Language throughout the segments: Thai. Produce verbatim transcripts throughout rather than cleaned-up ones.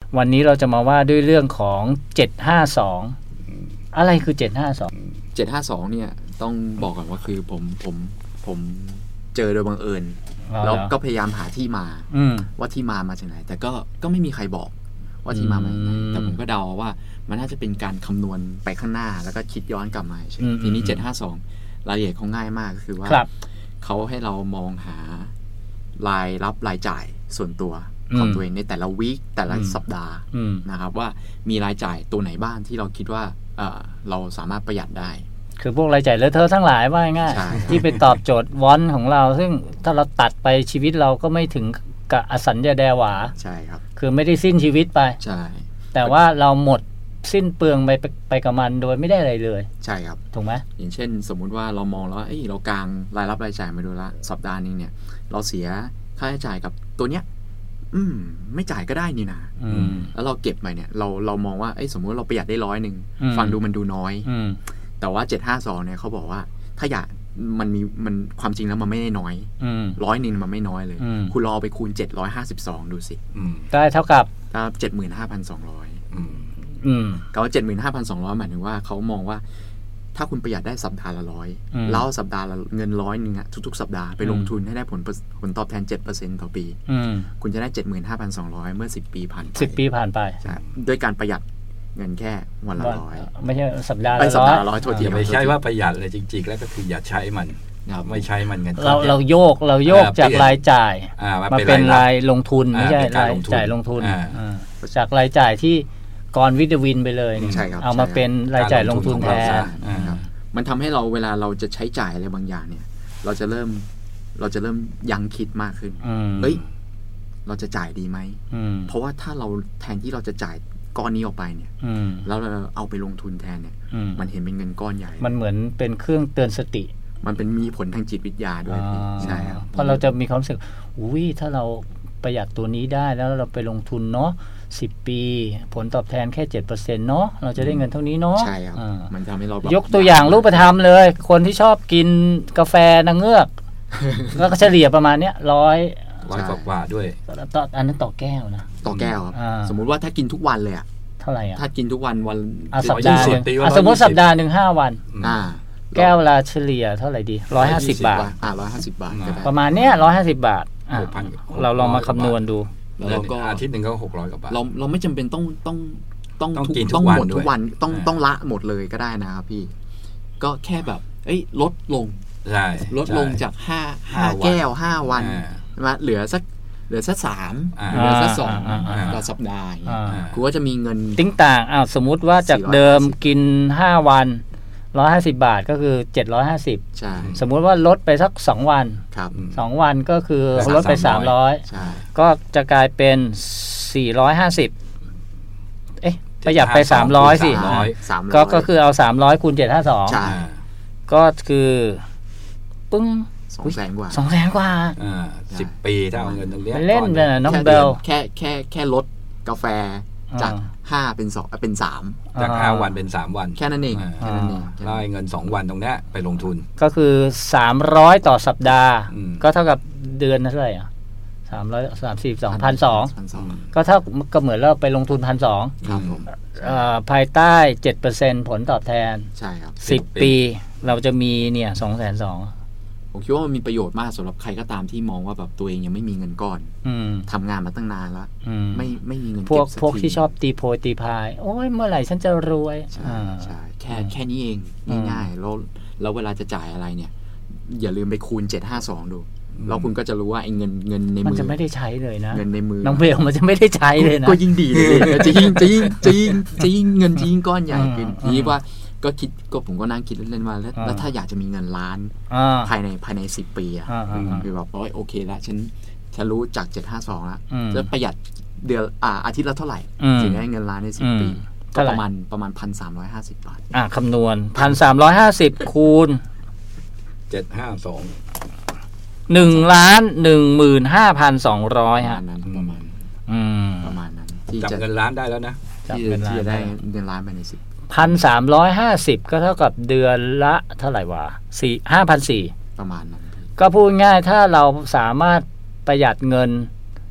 วันนี้เราจะมาว่าด้วยเรื่องของเจ็ดห้าสองอะไรคือเจ็ดห้าสองเจ็ดห้าสองเนี่ยต้องบอกก่อนว่าคือผมผมผมเจอโดยบังเอิญแล้วก็พยายามหาที่มาว่าที่มามาจากไหนแต่ก็ก็ไม่มีใครบอกว่าที่มามาจากไหนแต่ผมก็เดาว่ามันน่าจะเป็นการคำนวณไปข้างหน้าแล้วก็คิดย้อนกลับมาใช่ทีนี้เจ็ดห้าสองรายละเอียดเขาง่ายมากก็คือว่าเขาให้เรามองหารายรับรายจ่ายส่วนตัวของตัวเองในแต่ละวีคแต่ละสัปดาห์นะครับว่ามีรายจ่ายตัวไหนบ้างที่เราคิดว่าเราสามารถประหยัดได้คือพวกรายจ่ายเลอะเทอะทั้งหลายว่าง่ายที่ไปตอบโจทย์วอนของเราซึ่งถ้าเราตัดไปชีวิตเราก็ไม่ถึงกับอสัญญาแดหวาใช่ครับคือไม่ได้สิ้นชีวิตไปใช่แต่ว่าเราหมดสิ้นเปลืองไปไปกับมันโดยไม่ได้อะไรเลยใช่ครับถูกไหมอย่างเช่นสมมุติว่าเรามองแล้วเอ้ยเรากางรายรับรายจ่ายมาดูละสัปดาห์นึงเนี่ยเราเสียค่าใช้จ่ายกับตัวเนี้ยอืมไม่จ่ายก็ได้นี่นะแล้วเราเก็บไปเนี่ยเราเรามองว่าเอ้ยสมมติเราประหยัดได้ร้อยหนึ่งฟังดูมันดูน้อยแต่ว่าเจ็ดห้าสองเนี่ยเขาบอกว่าถ้าอยากมันมีมันความจริงแล้วมันไม่ได้น้อยร้อยหนึ่งมันไม่น้อยเลยคุณรอไปคูณเจ็ดร้อยห้าสิบสองดูสิได้เท่ากับเจ็ดหมื่นห้าพันสองร้อยกับว่าเจ็ดหมื่นห้าพันสองร้อยหมายถึงว่าเขามองว่าถ้าคุณประหยัดได้สัปดาห์ละร้อยแล้วสัปดาห์ละเงินร้อยนึงอะทุกๆสัปดาห์ไปลงทุนให้ได้ผลผลตอบแทน เจ็ดเปอร์เซ็นต์ ต่อปีคุณจะได้ เจ็ดหมื่นห้าพันสองร้อย เมื่อสิบปีผ่านไปสิบปีผ่านไปใช่ด้วยการประหยัดเงินแค่วันละร้อยไม่ใช่สัปดาห์ละร้อยสัปดาห์ละร้อยโทษทีไม่ใช่ว่าประหยัดเลยจริงๆแล้วก็คืออย่าใช้มันไม่ใช้มันเงินเราเราโยกเราโยกจากรายจ่ายมาเป็นรายลงทุนไม่ใช่รายจ่ายลงทุนจากรายจ่ายที่ก่อนวิดวินไปเลยเอามาเป็นรายจ่ายลงทุนแทนมันทำให้เราเวลาเราจะใช้จ่ายอะไรบางอย่างเนี่ยเราจะเริ่มเราจะเริ่มยั้งคิดมากขึ้นเฮ้ยเราจะจ่ายดีไหมเพราะว่าถ้าเราแทนที่เราจะจ่ายก้อนนี้ออกไปเนี่ยแล้วเราเอาไปลงทุนแทนเนี่ยมันเห็นเป็นเงินก้อนใหญ่มันเหมือนเป็นเครื่องเตือนสติมันเป็นมีผลทางจิตวิทยาด้วยใช่ครับเพราะเราจะมีความรู้สึกอุ้ยถ้าเราประหยัดตัวนี้ได้แล้วเราไปลงทุนเนาะสิบปีผลตอบแทนแค่ เจ็ดเปอร์เซ็นต์ เนาะเราจะได้เงินเท่านี้เนาะใช่ครับมันทำให้เรายกตัวอย่างรูปธรรมเลยคนที่ชอบกินกาแฟนางเงือกแล้วก็เฉลี่ยประมาณเนี้ยร้อยร้อยกว่าด้วยต่ออันนั้นต่อแก้วนะต่อแก้วครับสมมุติว่าถ้ากินทุกวันเลยอะเท่าไหร่อะถ้ากินทุกวันวันสัปดาห์สมมติสัปดาห์นึงห้าวันแก้วละเฉลี่ยเท่าไหร่ดีร้อยห้าสิบบาทอ่าร้อยห้าสิบบาทประมาณเนี้ยร้อยห้าสิบบาทเราลองมาคำนวณดูแล้วก็อาทิตย์หนึ่งก็หกร้อยกว่าบาทเราเราไม่จำเป็นต้องต้องต้องต้องหมดทุกวันต้องต้องละหมดเลยก็ได้นะครับพี่ก็แค่แบบเอ้ยลดลงใช่ลดลงจากห้าห้าแก้วห้าวันมาเหลือสักเหลือสักสามเหลือสักสองต่อสัปดาห์คุณก็จะมีเงินติ้งต่างอ้าวสมมุติว่าจากเดิมกินห้าวันร้อยห้าสิบบาทก็คือเจ็ดร้อยห้าสิบใช่สมมุติว่าลดไปสักสองวันครับสองวันก็คือลดไปสามร้อยใช่ก็จะกลายเป็นสี่ร้อยห้าสิบเอ๊ะประหยัดไปสามร้อยสิก็ก็คือเอาสามร้อยคูณเจ็ดห้าสองใช่ก็คือปึ้งสองแสนกว่าสองแสนกว่าอ่าสิบปีถ้าเอาเงินตรงนี้เล่นน่ะน้องเบลแค่แค่แค่ลดกาแฟจากห้าเป็นสองเป็นสามจากห้าวันเป็นสามวันแค่นั้นเองแค่นั้นเองได้เงินสองวันตรงนี้ไปลงทุนก็คือสามร้อยต่อสัปดาห์ก็เท่ากับเดือนเท่าไหร่อ่ะสามร้อยสามสิบสองพันสองก็เท่าก็เหมือนเราไปลงทุนพันสองครับผมภายใต้เจ็ดเปอร์เซ็นต์ผลตอบแทนใช่ครับสิบปีเราจะมีเนี่ยสองแสนสองผมคิดว่ามันมีประโยชน์มากสำหรับใครก็ตามที่มองว่าแบบตัวเองยังไม่มีเงินก้อนทำงานมาตั้งนานแล้วไม่ไม่มีเงินเก็บสักทีพวกที่ชอบตีโพยตีพายโอ้ยเมื่อไหร่ฉันจะรวยใช่ใช่แค่แค่นี้เองง่ายๆแล้วแล้วเวลาจะจ่ายอะไรเนี่ยอย่าลืมไปคูณเจ็ดห้าสองดูแล้วคุณก็จะรู้ว่าไอ้เงินเงินในมือมันจะไม่ได้ใช้เลยนะเงินในมือน้องเบลมันจะไม่ได้ใช้เลยนะก็ยิ่งดีเลยจะยิ่งจะยิ่งจะยิ่งจะยิ่งเงินจะยิ่งก้อนใหญ่ขึ้นทีนี้ว่าก็คิดก็ผมก็นั่งคิดเล่นๆว่าแล้วถ้าอยากจะมีเงินล้านภายในภายในสิบปีอ่ะคือแบบโอเคแล้วฉันฉันรู้จากเจ็ดห้าสองแล้วจะประหยัดเดือนอ่าอาทิตย์ละเท่าไหร่ถึงได้เงินล้านในสิบปีก็ประมาณประมาณพันสามร้อยห้าสิบบาทอ่าคำนวณพันสามร้อยห้าสิบคูณเจ็ดห้าสองหนึ่งล้านหนึ่งหมื่นห้าพันสองร้อยฮะประมาณประมาณนั้นที่จะเงินล้านได้แล้วนะที่จะได้เงินล้านภายในสิบพันสามร้อยห้าสิบก็เท่ากับเดือนละเท่าไหร่วะสี่ห้าพันสี่ประมาณนั้นก็พูดง่ายถ้าเราสามารถประหยัดเงิน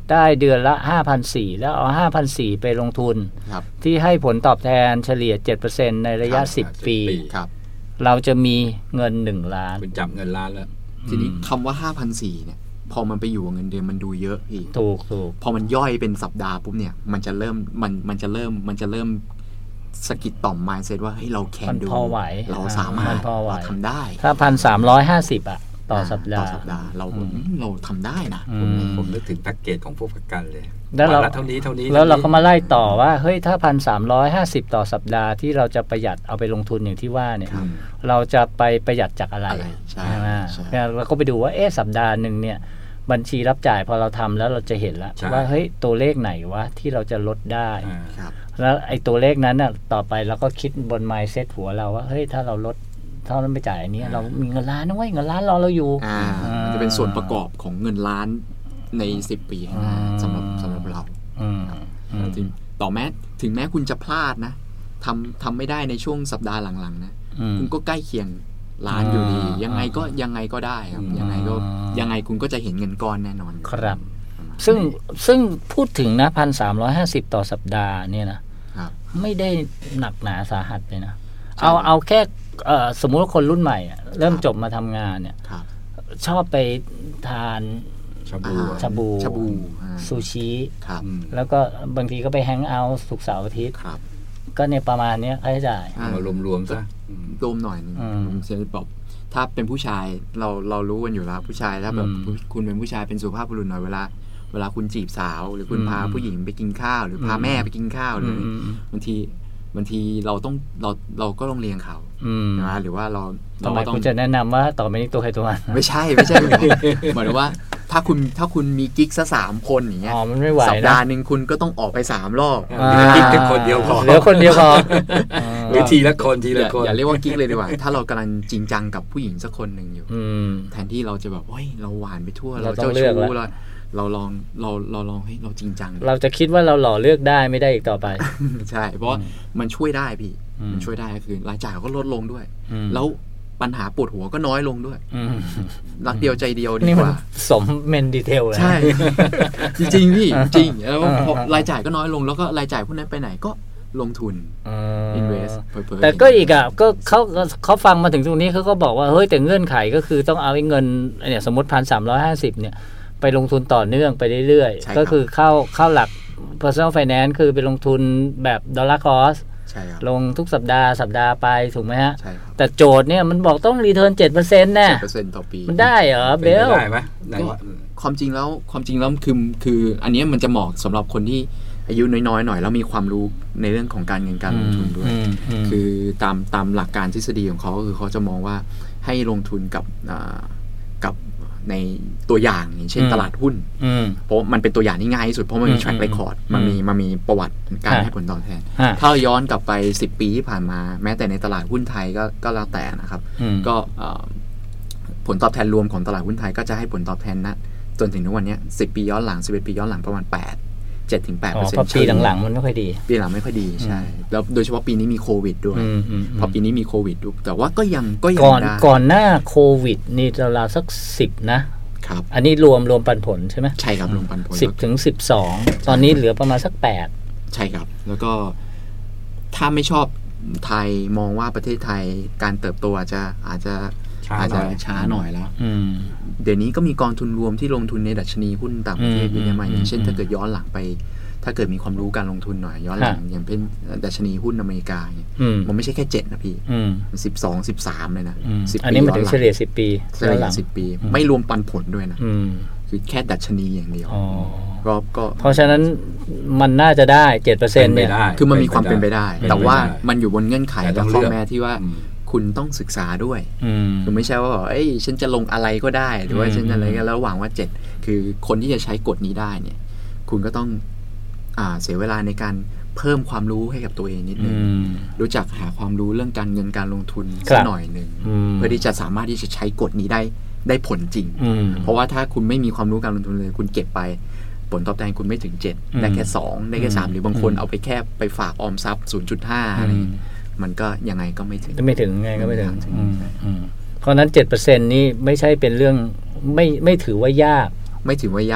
ได้เดือนละ ห้าพันสี่ร้อย แล้วเอา ห้าพันสี่ร้อย ไปลงทุนที่ให้ผลตอบแทนเฉลี่ย เจ็ดเปอร์เซ็นต์ ในระยะสิบปีเราจะมีเงินหนึ่งล้านคุณจับเงินล้านแล้วทีนี้คำว่า ห้าพันสี่ร้อย เนี่ยพอมันไปอยู่เงินเดือนมันดูเยอะพี่ถูกถูกพอมันย่อยเป็นสัปดาห์ปุ๊บเนี่ยมันจะเริ่มมันมันจะเริ่มมันจะเริ่มสกิดต่อม mindset ว่าเฮ้ยเราแคนดูเราสามารถเราทำได้ถ้า หนึ่งพันสามร้อยห้าสิบ อ่ะต่อสัปดาห์ต่อสัปดาห์เราเราทำได้นะผมนึกถึงแพ็กเกจของพวกประกันเลยแล้วเราเท่านี้เท่านี้แล้วเราก็มาไล่ต่อว่าเฮ้ยถ้า หนึ่งพันสามร้อยห้าสิบ ต่อสัปดาห์ที่เราจะประหยัดเอาไปลงทุนอย่างที่ว่าเนี่ยเราจะไปประหยัดจากอะไรใช่ไหมเราก็ไปดูว่าเอ๊ะสัปดาห์นึงเนี่ยบัญชีรับจ่ายพอเราทำแล้วเราจะเห็นแล้วว่าเฮ้ยตัวเลขไหนวะที่เราจะลดได้แล้วไอ้ตัวเลขนั้นน่ะต่อไปเราก็คิดบน mindset หัวเราว่าเฮ้ยถ้าเราลดเท่านั้นไปจ่ายอันนี้เรามีเงินล้านนะเว้ยเงินล้านรอเราอยู่มันจะเป็นส่วนประกอบของเงินล้านในสิบปีข้างหน้าสำหรับสำหรับเราต่อแม้ถึงแม้คุณจะพลาดนะทำทำไม่ได้ในช่วงสัปดาห์หลังๆนะคุณก็ใกล้เคียงล้านอยู่ดียังไงก็ยังไงก็ได้ครับยังไงก็ยังไงคุณก็จะเห็นเงินก้อนแน่นอนครับซึ่งซึ่งพูดถึงนะหนึ่งพันสามร้อยห้าสิบต่อสัปดาห์เนี่ยนะไม่ได้หนักหนาสาหัสเลยนะเอาเอาแค่สมมุติว่าคนรุ่นใหม่เริ่มจบมาทำงานเนี่ยชอบไปทานชาบูชาบูชาบูซูชิแล้วก็บางทีก็ไปแฮงเอาท์ศุกร์เสาร์อาทิตย์ก็เนี่ยประมาณนี้ค่าใช้จ่ายมารวมๆซะรวมหน่อยนึงผมจะบอกถ้าเป็นผู้ชายเราเรารู้กันอยู่แล้วผู้ชายถ้าแบบคุณเป็นผู้ชายเป็นสุภาพบุรุษหน่อยเวลาเวลาคุณจีบสาวหรือคุณพาผู้หญิงไปกินข้าวหรือพาแม่ไปกินข้าวหรือบางทีบางทีเราต้องเราเราก็ต้องเลี้ยงเขานะหรือว่าเราทำไมคุณจะแนะนำว่าต่อไปนี้ตัวใครตัวมันไม่ใช่ไม่ใช่หมายถึงว่าถ้าคุณถ้าคุณมีกิ๊กซะสามคนอย่างเงี้ยสัปดาห์นึงคุณก็ต้องออกไปสามรอบกิ๊กแค่คนเดียวพอเหลือคนเดียวพอหรือทีละคนทีละคนอย่าเรียกว่ากิ๊กเลยดีกว่าถ้าเรากำลังจริงจังกับผู้หญิงสักคนนึงอยู่แทนที่เราจะแบบเฮ้ยเราหวานไปทั่วเราเจ้าชู้เราเราลองเราเราลองให้เราจริงจังเราจะคิดว่าเราหล่อเลือกได้ไม่ได้อีกต่อไปใช่เพราะมันช่วยได้พี่มันช่วยได้คือรายจ่ายก็ลดลงด้วยแล้วปัญหาปวดหัวก็น้อยลงด้วยรักเดียวใจเดียวดีกว่าสมเมนดีเทลเลยใช่จริงๆพี่จริงแล้วพอรายจ่ายก็น้อยลงแล้วก็รายจ่ายพวกนั้นไปไหนก็ลงทุน invest แต่ก็อีกอ่ะก็เขาเขาฟังมาถึงตรงนี้เขาก็บอกว่าเฮ้ยแต่เงื่อนไขก็คือต้องเอาเงินเนี่ยสมมติพันสามร้อยห้าสิบเนี่ยไปลงทุนต่อเนื่องไปเรื่อยๆก็คือเข้าเข้าหลัก personal finance คือไปลงทุนแบบ dollar cost ลงทุกสัปดาห์สัปดาห์ไปถูกไหมฮะแต่โจทย์เนี่ยมันบอกต้องรีเทิร์น เจ็ดเปอร์เซ็นต์ แน่เจ็ดเปอร์เซ็นต์ ต่อปีมันได้เหรอเบลได้ไหมความจริงแล้วความจริงแล้วคือคืออันนี้มันจะเหมาะสำหรับคนที่อายุน้อยๆหน่อยแล้วมีความรู้ในเรื่องของการเงินการลงทุนด้วยคือตามตามหลักการทฤษฎีของเขาคือเขาจะมองว่าให้ลงทุนกับกับในตัวอย่างอย่างเช่นตลาดหุ้นเพราะมันเป็นตัวอย่างที่ง่ายที่สุดเพราะมันมี track record มันมีมันมีประวัติการให้ผลตอบแทนถ้าย้อนกลับไปสิบปีที่ผ่านมาแม้แต่ในตลาดหุ้นไทยก็ก็แล้วแต่นะครับก็ผลตอบแทนรวมของตลาดหุ้นไทยก็จะให้ผลตอบแทนนะจนถึงทุกวันนี้สิบปีย้อนหลังสิบเอ็ดปีย้อนหลังประมาณแปด เจ็ดถึงแปดเปอร์เซ็นต์ปีหลังๆมันไม่ค่อยดีปีหลังไม่ค่อยดีใช่แล้วโดยเฉพาะปีนี้มีโควิดด้วยพอปีนี้มีโควิดด้วยแต่ว่าก็ยังก็ยังได้ก่อนหน้าโควิดนี่ราวๆสักสิบนะครับอันนี้รวมรวมปันผลใช่ไหมใช่ครับรวมปันผลสิบถึงสิบสองตอนนี้เหลือประมาณสักแปดใช่ครับแล้วก็ถ้าไม่ชอบไทยมองว่าประเทศไทยการเติบโตอาจจะอาจจะอาจจะช้าหน่อยแล้วเดี๋ยวนี้ก็มีกองทุนรวมที่ลงทุนในดัชนีหุ้นต่างประเทศเยอะมากอย่างเช่นถ้าเกิดย้อนหลังไปถ้าเกิดมีความรู้การลงทุนหน่อยย้อนหลังอย่างเป็นดัชนีหุ้นอเมริกามันไม่ใช่แค่เจ็ดนะพี่มันสิบสอง สิบสามเลยนะสิบอันนี้มันถึงเฉลี่ยสิบปีเฉลี่ยสิบปีไม่รวมปันผลด้วยนะคือแค่ดัชนีอย่างเดียวก็ก็เพราะฉะนั้นมันน่าจะได้ เจ็ดเปอร์เซ็นต์ เนี่ยคือมันมีความเป็นไปได้แต่ว่ามันอยู่บนเงื่อนไขและข้อแม้ที่ว่าคุณต้องศึกษาด้วยคือไม่ใช่ว่าเอ้ยฉันจะลงอะไรก็ได้หรือว่าฉันอะไรก็แล้วหวังว่าเจ็ดคือคนที่จะใช้กฎนี้ได้เนี่ยคุณก็ต้องอ่าเสียเวลาในการเพิ่มความรู้ให้กับตัวเองนิดนึงรู้จักหาความรู้เรื่องการเงินการลงทุนสักหน่อยนึงเพื่อที่จะสามารถที่จะใช้กฎนี้ได้ได้ผลจริงเพราะว่าถ้าคุณไม่มีความรู้การลงทุนเลยคุณเก็บไปผลตอบแทนคุณไม่ถึงเจ็ดได้แค่สองได้แค่สามหรือบางคนเอาไปแค่ไปฝากออมทรัพย์ ศูนย์จุดห้า อะไรมันก็ยังไงก็ไม่ถึงไม่ถึงไงก็ไม่ถึงเพราะนั้น เจ็ดเปอร์เซ็นต์ นี่ไม่ใช่เป็นเรื่องไม่ไม่ถือว่ายากไม่ถือว่ายาก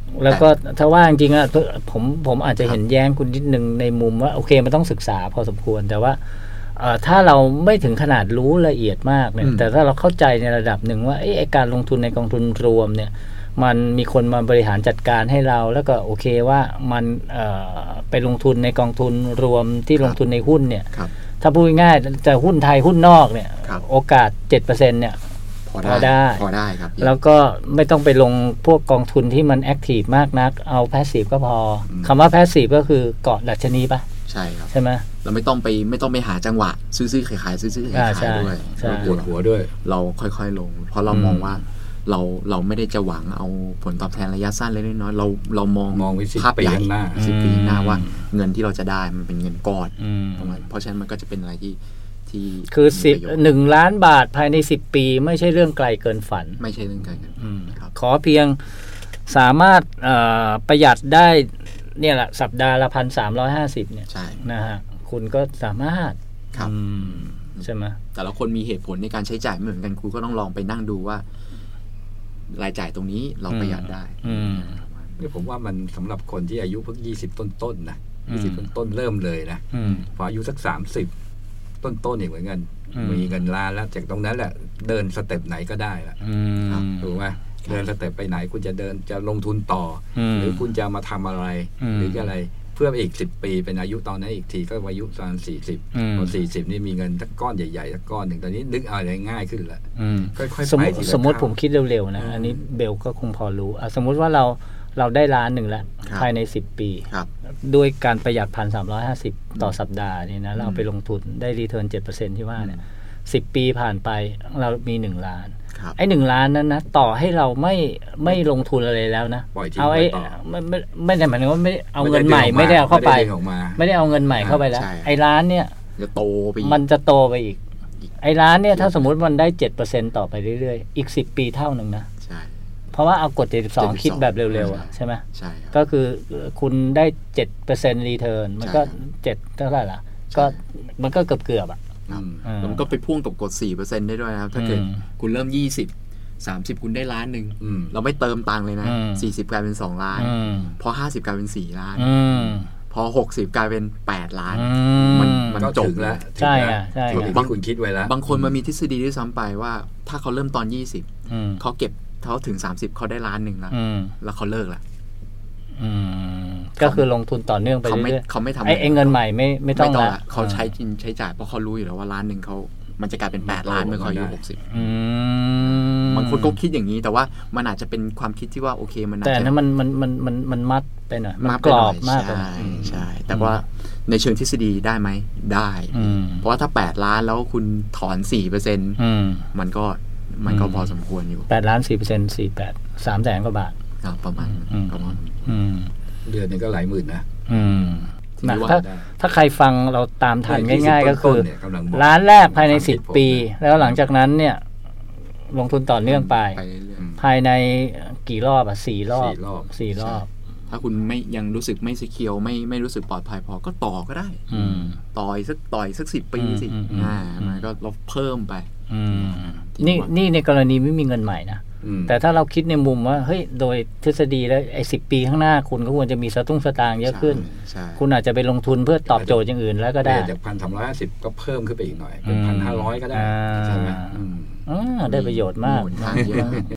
แล้วก็ถ้าว่าจริงๆอ่ะผมผมอาจจะเห็นแย้งคุณนิดนึงในมุมว่าโอเคมันต้องศึกษาพอสมควรแต่ว่าถ้าเราไม่ถึงขนาดรู้ละเอียดมากเนี่ยแต่ถ้าเราเข้าใจในระดับหนึ่งว่าไอ้การลงทุนในกองทุนรวมเนี่ยมันมีคนมาบริหารจัดการให้เราแล้วก็โอเคว่ามันไปลงทุนในกองทุนรวมที่ลงทุนในหุ้นเนี่ยถ้าพูดง่ายๆจะหุ้นไทยหุ้นนอกเนี่ยโอกาส เจ็ดเปอร์เซ็นต์ เนี่ยพอได้พอได้ครับแล้วก็ไม่ต้องไปลงพวกกองทุนที่มันแอคทีฟมากนักเอาแพสซีฟก็พอคำว่าแพสซีฟก็คือเกาะดัชนีป่ะใช่ครับใช่ไหมเราไม่ต้องไปไม่ต้องไปหาจังหวะซื้อๆขายๆซื้อๆขายๆด้วยปวดหัวด้วยเราค่อยๆลงเพราะเรามองว่าเราเราไม่ได้จะหวังเอาผลตอบแทนระยะสั้นเล็กน้อยเราเรามองมองภาพใหญ่สิบปีหน้าว่าเงินที่เราจะได้มันเป็นเงินก้อนเพราะฉะนั้นมันก็จะเป็นอะไรที่ที่คือสิบหนึ่งล้านบาทภายในสิบปีไม่ใช่เรื่องไกลเกินฝันไม่ใช่เรื่องไกลเกินฝันขอเพียงสามารถประหยัดได้เนี่ยแหละสัปดาห์ละพันสามร้อยห้าสิบเนี่ยนะฮะคุณก็สามารถครับใช่ไหมแต่ละคนมีเหตุผลในการใช้จ่ายไม่เหมือนกันคุณก็ต้องลองไปนั่งดูว่ารายจ่ายตรงนี้เราประหยัดได้นี่ผมว่ามันสำหรับคนที่อายุเพิ่งยี่สิบต้นๆนะยี่สิบต้นๆเริ่มเลยนะพออายุสักสามสิบต้นๆอีกเหมือนกันมีเงินล้านแล้วจากตรงนั้นแหละเดินสเต็ปไหนก็ได้ละถูกไหมเดินสเต็ปไปไหนคุณจะเดินจะลงทุนต่อหรือคุณจะมาทำอะไรหรืออะไรเพื่ออีกสิบปีเป็นอายุตอนนั้นอีกทีก็อายุประมาณสี่สิบพอสี่สิบนี่มีเงินสักก้อนใหญ่ๆสักก้อนหนึ่งตอนนี้นึกอะไรง่ายขึ้นละค่อยๆไปทีละสมมติผมคิดเร็วๆนะอันนี้เบลก็คงพอรู้สมมติว่าเราเราได้ล้านหนึ่งแล้วภายในสิบปีด้วยการประหยัดพันสามร้อยห้าสิบต่อสัปดาห์นี่นะเราไปลงทุนได้รีเทิร์นเจ็ดเปอร์เซ็นต์ที่ว่าเนี่ยสิบปีผ่านไปเรามีหนึ่งล้านไอ้หนึ่งล้านนั้นนะต่อให้เราไม่ไม่ลงทุนอะไรแล้วนะเอาไอ้ไม่ไม่ไม่ได้หมายถึงว่าไม่เอาเงินใหม่ไม่ได้เอาเข้าไปไม่ได้เอาเงินใหม่เข้าไปแล้วไอ้ล้านเนี่ยจะโตไปมันจะโตไปอีกไอ้ล้านเนี่ยถ้าสมมติมันได้เจ็ดเปอร์เซ็นต์ต่อไปเรื่อยๆอีกสิบปีเท่านึงนะเพราะว่าเอากฎเจ็ดสิบสองคิดแบบเร็วๆใช่ไหมใช่ก็คือคุณได้เจ็ดเปอร์เซ็นต์รีเทิร์นมันก็เจ็ดเท่าไหร่ล่ะก็มันก็เกือบเกือบอ่ะแล้วมันก็ไปพ่วงกับกฎ สี่เปอร์เซ็นต์ ได้ด้วยนะครับถ้าเกิดคุณเริ่มยี่สิบ สามสิบคุณได้ล้านนึงเราไม่เติมตังค์เลยนะสี่สิบกลายเป็นสองล้านพอห้าสิบกลายเป็นสี่ล้านพอหกสิบกลายเป็นแปดล้านมันมันจบแล้วใช่อ่ะใช่บางคุณคิดไว้แล้วบางคนมันมีทฤษฎีด้วยซ้ำไปว่าถ้าเขาเริ่มตอนยี่สิบเขาเก็บเขาถึงสามสิบเขาได้ล้านนึงแล้วแล้วเขาเลิกแล้วก็คือลงทุนต่อเนื่องไปเรื่อยๆเขาไม่ทำไอ้เงินใหม่ไม่ไม่ต้องละเขาใช้กินใช้จ่ายเพราะเขารู้อยู่แล้วว่าล้านหนึ่งเขามันจะกลายเป็นแปดล้านเมื่อเขาอายุหกสิบบางคนก็คิดอย่างนี้แต่ว่ามันอาจจะเป็นความคิดที่ว่าโอเคมันแต่นั้นมันมันมันมันมันมัดไปหน่อยมันกรอบมากใช่ใช่แต่ว่าในเชิงทฤษฎีได้ไหมได้เพราะว่าถ้าแปดล้านแล้วคุณถอนสี่เปอร์เซ็นต์มันก็มันก็พอสมควรอยู่แปดล้านสี่เปอร์เซ็นต์สี่แปดสามแสนกว่าบาทประมาณประมาณเดือนนึงก็หลายหมื่นนะถ้าถ้าใครฟังเราตามทันง่ายๆก็คือล้านแรกภายในสิบปีแล้วหลังจากนั้นเนี่ยลงทุนต่อเนื่องไปภายในกี่รอบอ่ะสี่รอบสี่รอบถ้าคุณไม่ยังรู้สึกไม่ซีเคียวไม่ไม่รู้สึกปลอดภัยพอก็ต่อก็ได้ต่อยสักต่อยสักสิบปีสิอ่ามันก็เราเพิ่มไปนี่นี่ในกรณีไม่มีเงินใหม่นะแต่ถ้าเราคิดในมุมว่าเฮ้ยโดยทฤษฎีแล้วไอ้สิบปีข้างหน้าคุณก็ควรจะมีสตุ้งสตางค์เยอะขึ้นคุณอาจจะไปลงทุนเพื่อตอบโจทย์อย่างอื่นแล้วก็ได้จากพันสามร้อยห้าสิบก็เพิ่มขึ้นไปอีกหน่อยเป็นพันห้าร้อยก็ได้ใช่ไหมได้ประโยชน์มาก